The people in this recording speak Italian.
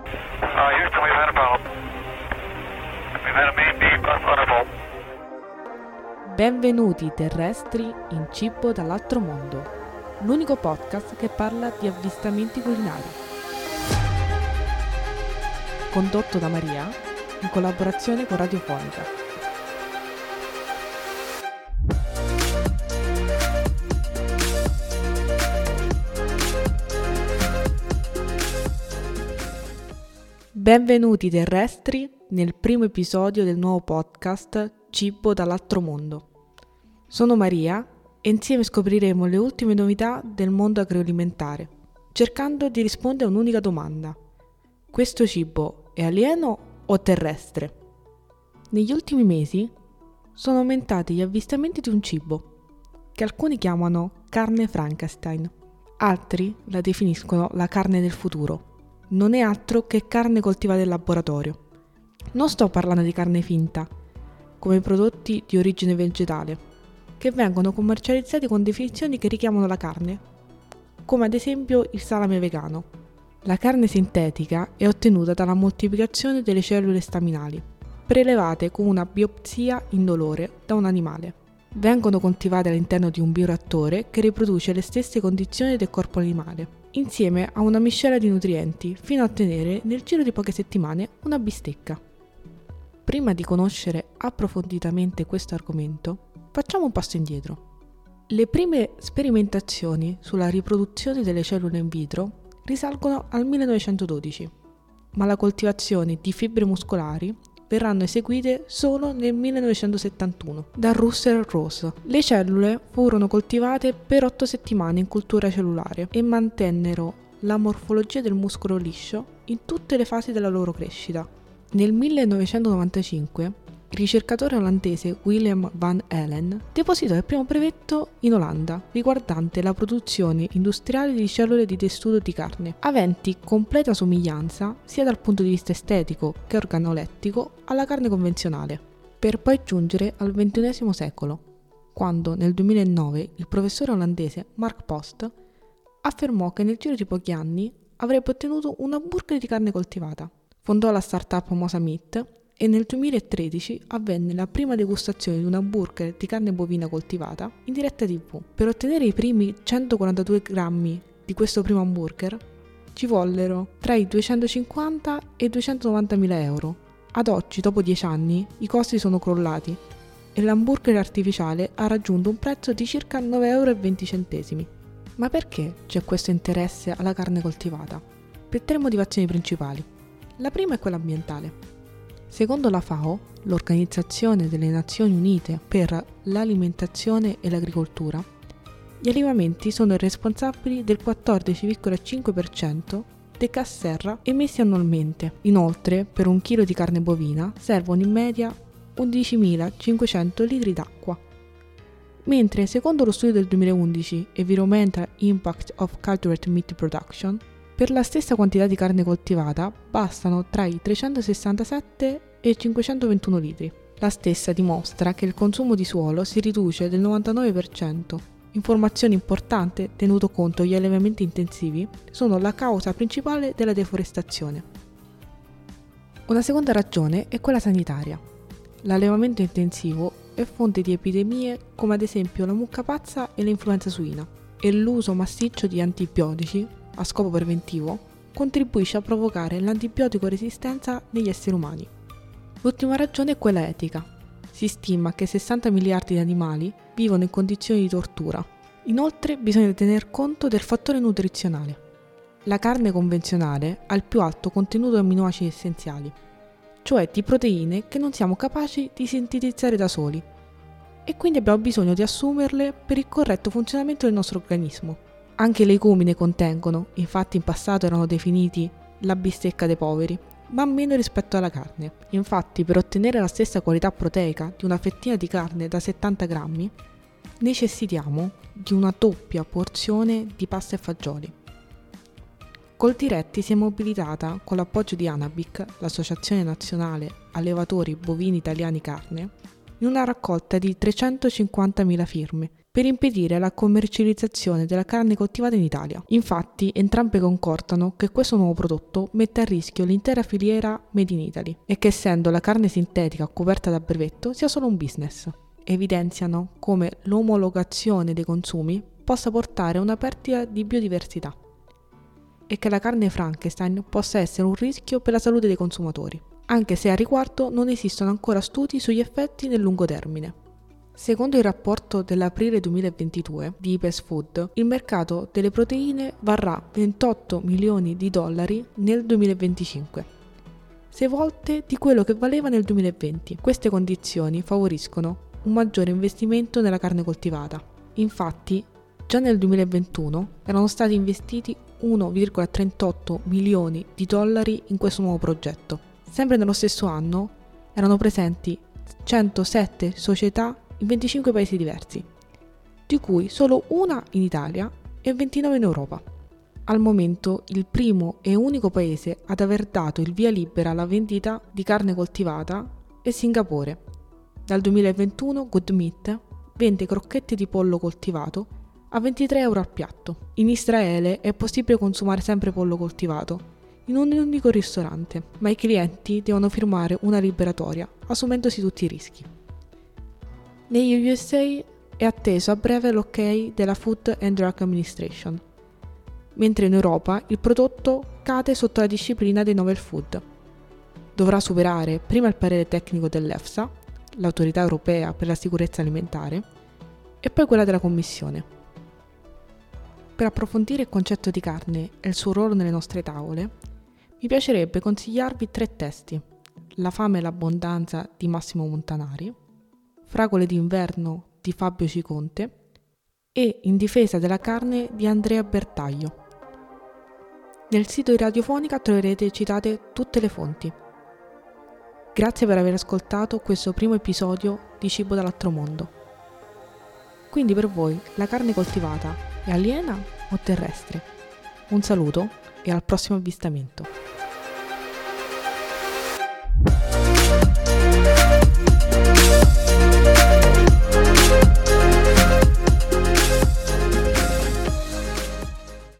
Houston, we've had a problem. We've had a main B bus on a fault. Benvenuti terrestri in Cibo dall'altro mondo, l'unico podcast che parla di avvistamenti culinari. Condotto da Maria in collaborazione con Radiofonica. Benvenuti terrestri nel primo episodio del nuovo podcast Cibo dall'altro mondo. Sono Maria e insieme scopriremo le ultime novità del mondo agroalimentare, cercando di rispondere a un'unica domanda: questo cibo è alieno o terrestre? Negli ultimi mesi sono aumentati gli avvistamenti di un cibo che alcuni chiamano carne Frankenstein, altri la definiscono la carne del futuro. Non è altro che carne coltivata in laboratorio. Non sto parlando di carne finta, come prodotti di origine vegetale, che vengono commercializzati con definizioni che richiamano la carne, come ad esempio il salame vegano. La carne sintetica è ottenuta dalla moltiplicazione delle cellule staminali, prelevate con una biopsia indolore da un animale. Vengono coltivate all'interno di un bioreattore che riproduce le stesse condizioni del corpo animale, insieme a una miscela di nutrienti, fino a ottenere nel giro di poche settimane una bistecca. Prima di conoscere approfonditamente questo argomento, facciamo un passo indietro. Le prime sperimentazioni sulla riproduzione delle cellule in vitro risalgono al 1912, ma la coltivazione di fibre muscolari verranno eseguite solo nel 1971 da Russell Rose. Le cellule furono coltivate per 8 settimane in cultura cellulare e mantennero la morfologia del muscolo liscio in tutte le fasi della loro crescita. Nel 1995 il ricercatore olandese Willem van Helen depositò il primo brevetto in Olanda riguardante la produzione industriale di cellule di tessuto di carne, aventi completa somiglianza sia dal punto di vista estetico che organolettico alla carne convenzionale, per poi giungere al XXI secolo, quando nel 2009 il professore olandese Mark Post affermò che nel giro di pochi anni avrebbe ottenuto un hamburger di carne coltivata. Fondò la startup Mosa Meat e nel 2013 avvenne la prima degustazione di un hamburger di carne bovina coltivata in diretta TV. Per ottenere i primi 142 grammi di questo primo hamburger ci vollero tra i 250 e i 290 mila euro. Ad oggi, dopo 10 anni, i costi sono crollati e l'hamburger artificiale ha raggiunto un prezzo di circa 9,20 euro. Ma perché c'è questo interesse alla carne coltivata? Per 3 motivazioni principali. La prima è quella ambientale. Secondo la FAO, l'Organizzazione delle Nazioni Unite per l'Alimentazione e l'Agricoltura, gli allevamenti sono responsabili del 14,5% dei gas serra emessi annualmente. Inoltre, per un chilo di carne bovina servono in media 11.500 litri d'acqua. Mentre, secondo lo studio del 2011 Environmental Impact of Cultured Meat Production, per la stessa quantità di carne coltivata bastano tra i 367 e i 521 litri. La stessa dimostra che il consumo di suolo si riduce del 99%. Informazione importante tenuto conto che gli allevamenti intensivi sono la causa principale della deforestazione. Una seconda ragione è quella sanitaria. L'allevamento intensivo è fonte di epidemie come ad esempio la mucca pazza e l'influenza suina, e l'uso massiccio di antibiotici a scopo preventivo contribuisce a provocare l'antibiotico resistenza negli esseri umani. L'ultima ragione è quella etica. Si stima che 60 miliardi di animali vivono in condizioni di tortura. Inoltre bisogna tener conto del fattore nutrizionale. La carne convenzionale ha il più alto contenuto di amminoacidi essenziali, cioè di proteine che non siamo capaci di sintetizzare da soli, e quindi abbiamo bisogno di assumerle per il corretto funzionamento del nostro organismo. Anche i legumi ne contengono, infatti in passato erano definiti la bistecca dei poveri, ma meno rispetto alla carne. Infatti, per ottenere la stessa qualità proteica di una fettina di carne da 70 grammi, necessitiamo di una doppia porzione di pasta e fagioli. Coldiretti si è mobilitata con l'appoggio di ANABIC, l'Associazione Nazionale Allevatori Bovini Italiani Carne, in una raccolta di 350.000 firme per impedire la commercializzazione della carne coltivata in Italia. Infatti, entrambe concordano che questo nuovo prodotto mette a rischio l'intera filiera Made in Italy e che, essendo la carne sintetica coperta da brevetto, sia solo un business. Evidenziano come l'omologazione dei consumi possa portare a una perdita di biodiversità e che la carne Frankenstein possa essere un rischio per la salute dei consumatori, anche se a riguardo non esistono ancora studi sugli effetti nel lungo termine. Secondo il rapporto dell'aprile 2022 di IPES Food, il mercato delle proteine varrà 28 milioni di dollari nel 2025, 6 volte di quello che valeva nel 2020. Queste condizioni favoriscono un maggiore investimento nella carne coltivata. Infatti, già nel 2021 erano stati investiti 1,38 milioni di dollari in questo nuovo progetto. Sempre nello stesso anno erano presenti 107 società in 25 paesi diversi, di cui solo una in Italia e 29 in Europa. Al momento il primo e unico paese ad aver dato il via libera alla vendita di carne coltivata è Singapore. Dal 2021 Good Meat vende crocchette di pollo coltivato a 23 euro al piatto. In Israele è possibile consumare sempre pollo coltivato in un unico ristorante, ma i clienti devono firmare una liberatoria, assumendosi tutti i rischi. Negli USA è atteso a breve l'ok della Food and Drug Administration, mentre in Europa il prodotto cade sotto la disciplina dei novel food. Dovrà superare prima il parere tecnico dell'EFSA, l'autorità europea per la sicurezza alimentare, e poi quella della Commissione. Per approfondire il concetto di carne e il suo ruolo nelle nostre tavole, mi piacerebbe consigliarvi 3 testi: La fame e l'abbondanza di Massimo Montanari, Fragole d'inverno di Fabio Ciconte e In difesa della carne di Andrea Bertaglio. Nel sito di Radiofonica troverete citate tutte le fonti. Grazie per aver ascoltato questo primo episodio di Cibo dall'altro mondo. Quindi per voi la carne coltivata è aliena o terrestre? Un saluto e al prossimo avvistamento.